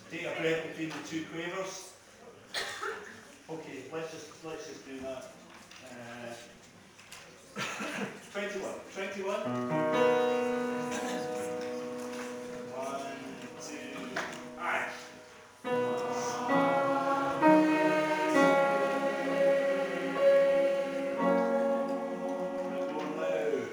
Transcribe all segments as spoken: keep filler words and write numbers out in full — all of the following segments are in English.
Take a breath between the two quavers. Okay, let's just let's just do that. Uh, twenty-one. twenty-one. One, two, aye. Going low.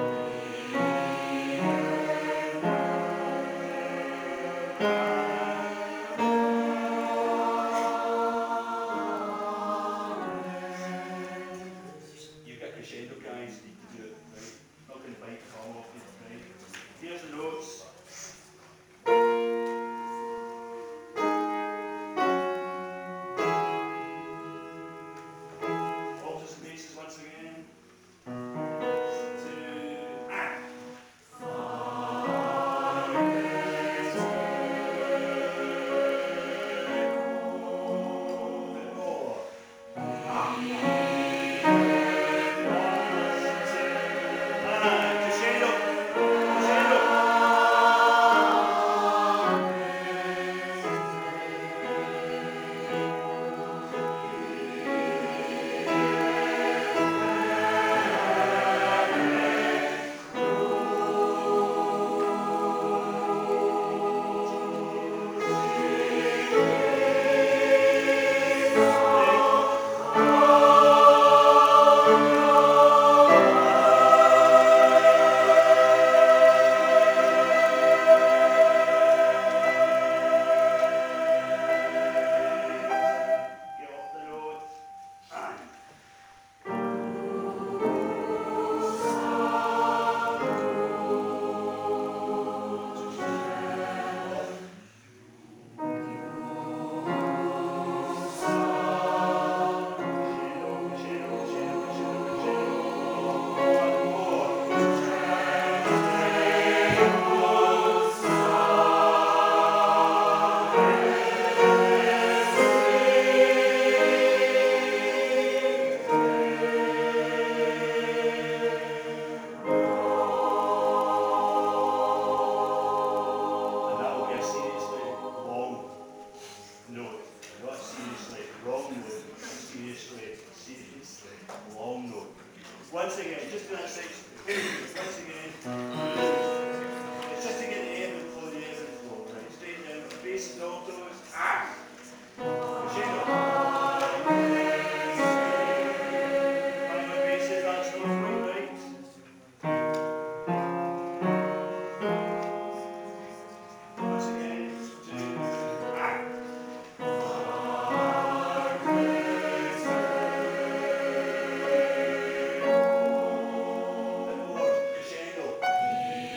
You've got crescendo guys, need to do it, right? Not going to bite the palm off you, right? Here's the notes. Alter spaces once again. Two, ah. Bit more. Ah, crescendo. Crescendo. Get off the road. Ah. And that will be a seriously long note. Not a seriously wrong note, a seriously, seriously long note. Once again, just do that section. Once again. It's just to get the ebb and flow, the ebb and flow. Right, straight down, bass and altos. Ah! Crescendo. Find my basses, that's not quite right. Once again, two, ah! Bit more, crescendo.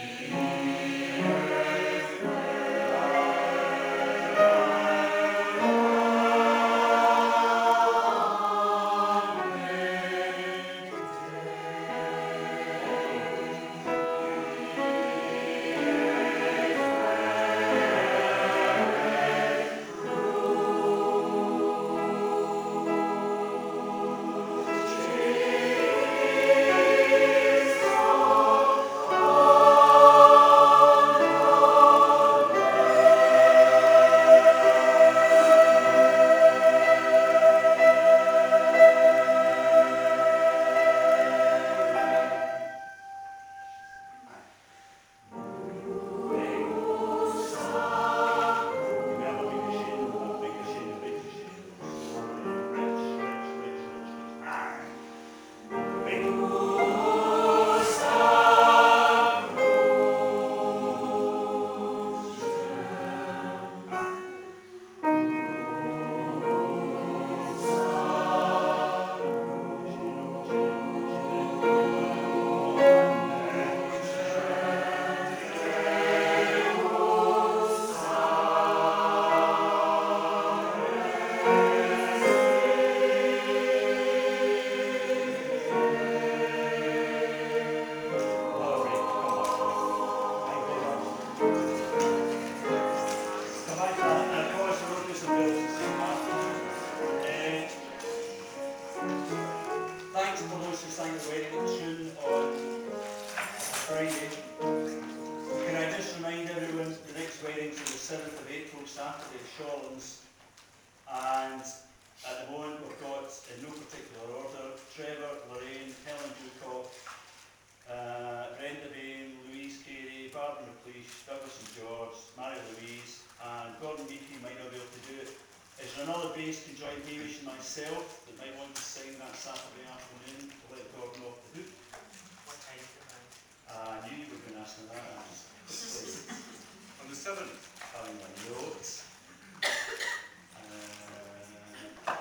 Saturday, Shawlands, and at the moment we've got, in no particular order, Trevor, Lorraine, Helen Dewcock, uh, Brenda Bain, Louise Carey, Barbara McLeish, Douglas and George, Mary Louise, and Gordon Beattie might not be able to do it. Is there another bass can join Hamish and myself that might want to sing that Saturday afternoon to let Gordon off the hook? What time tonight? Uh, I knew you were going to ask me that. I just On the seventh. having my notes. Uh, uh,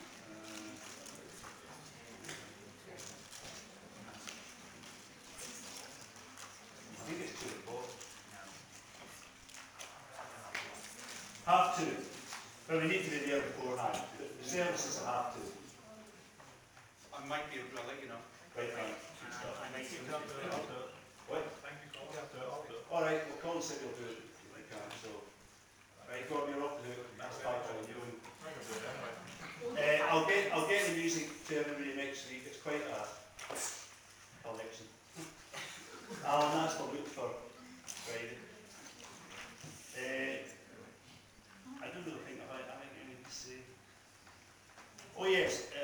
I think it's two o'clock. Half two. But we need to be there beforehand. The the services are half two. I might be able to, I'll let you know. Right, right. Good stuff. I might You have to, I'll do it. What? Thank you, Colin. You have to, I'll do it. All right, well, Colin said he'll do it if we can, so. Right, Gordon, you're off the hook. That's five on you. And, I'm gonna do it anyway. uh, I'll get, I'll get the music to everybody next week. It's quite a collection. Alan, that's what I look for Friday. Uh, I don't really think I've had anything to say. Oh yes,